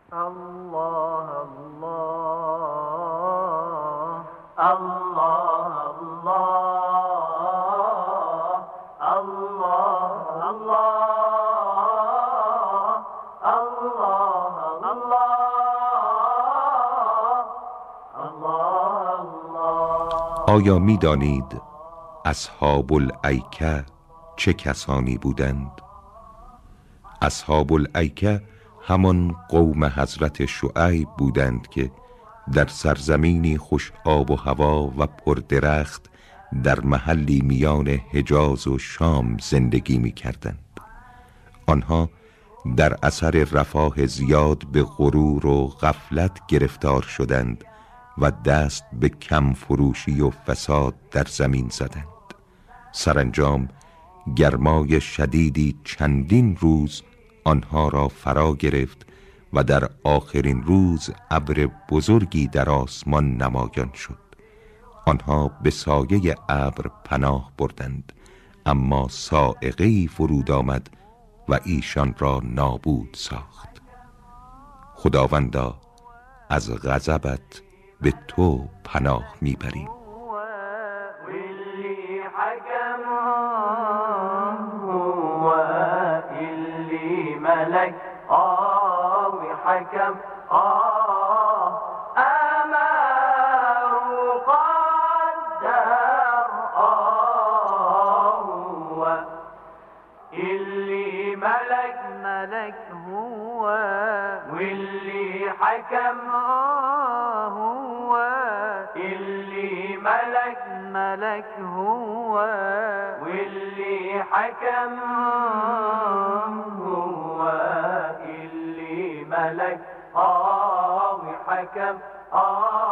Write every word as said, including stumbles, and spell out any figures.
الله الله الله الله الله الله الله. آیا می دانید اصحاب الایکه چه کسانی بودند؟ اصحاب الایکه همان قوم حضرت شعیب بودند که در سرزمینی خوش آب و هوا و پردرخت در محلی میان حجاز و شام زندگی می کردند. آنها در اثر رفاه زیاد به غرور و غفلت گرفتار شدند و دست به کم فروشی و فساد در زمین زدند. سرانجام گرمای شدیدی چندین روز آنها را فرا گرفت و در آخرین روز ابر بزرگی در آسمان نمایان شد. آنها به سایه ابر پناه بردند، اما صاعقه‌ای فرود آمد و ایشان را نابود ساخت. خداوندا، از غضبت به تو پناه میبریم. ملك آه وحكم آه أمر وقدر آه اللي ملك ملك هو واللي حكم آه هو اللي ملك ملك هو واللي حكم ملك آه وحكم آه